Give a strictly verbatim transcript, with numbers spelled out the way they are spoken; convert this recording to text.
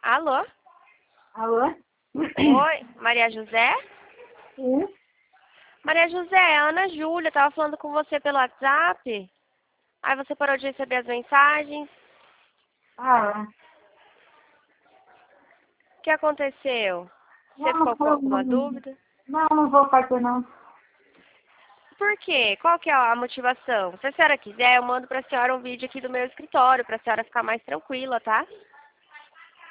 Alô? Alô? Oi, Maria José? Sim. Maria José, a Ana Júlia, tava falando com você pelo WhatsApp. Aí você parou de receber as mensagens. Ah, O que aconteceu? Você ficou não, com eu alguma não, dúvida? não, não vou fazer não. Por quê? Qual que é a motivação? Se a senhora quiser, eu mando pra senhora um vídeo aqui do meu escritório, pra senhora ficar mais tranquila, tá?